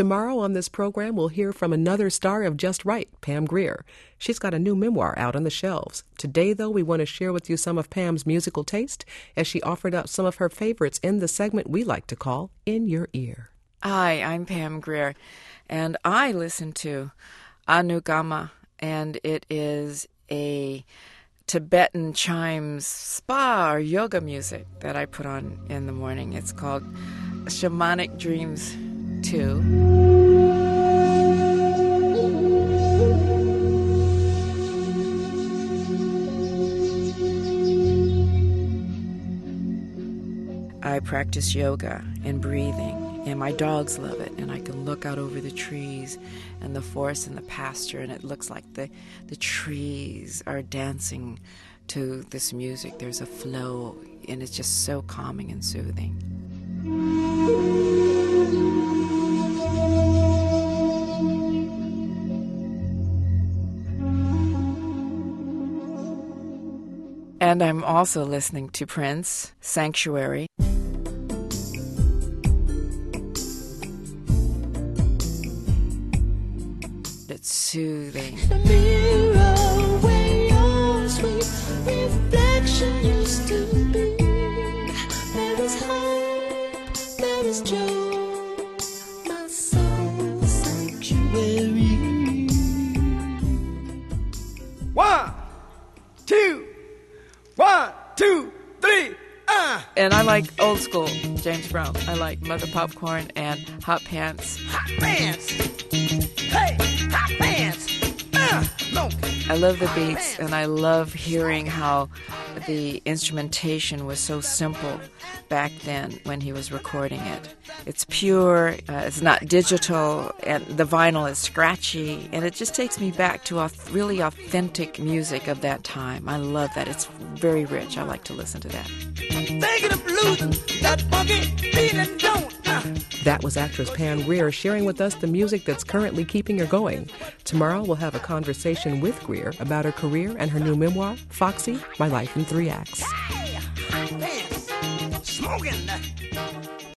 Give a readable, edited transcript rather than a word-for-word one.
Tomorrow on this program, we'll hear from another star of Just Right, Pam Grier. She's got a new memoir out on the shelves. Today, though, we want to share with you some of Pam's musical taste as she offered up some of her favorites in the segment we like to call In Your Ear. Hi, I'm Pam Grier, and I listen to Anugama, and it is a Tibetan chimes spa or yoga music that I put on in the morning. It's called Shamanic Dreams 2. I practice yoga and breathing, and my dogs love it, and I can look out over the trees and the forest and the pasture, and it looks like the trees are dancing to this music. There's a flow, and it's just so calming and soothing. And I'm also listening to Prince, Sanctuary. It's soothing. The mirror where your sweet reflection used to be. There is hope, there is joy, my soul's sanctuary. 1, 2, 1, 2, 3, And I like old school James Brown. I like Mother Popcorn and Hot Pants. Hot pants. Hey, hot pants. Look. I love the beats, and I love hearing how the instrumentation was so simple back then when he was recording it. It's pure, it's not digital, and the vinyl is scratchy, and it just takes me back to really authentic music of that time. I love that. It's very rich. I like to listen to that. Thinking of losing that funky feeling, don't. That was actress Pam Grier sharing with us the music that's currently keeping her going. Tomorrow, we'll have a conversation with Grier about her career and her new memoir, Foxy, My Life in 3 Acts. Hey, hot pants. Smoking.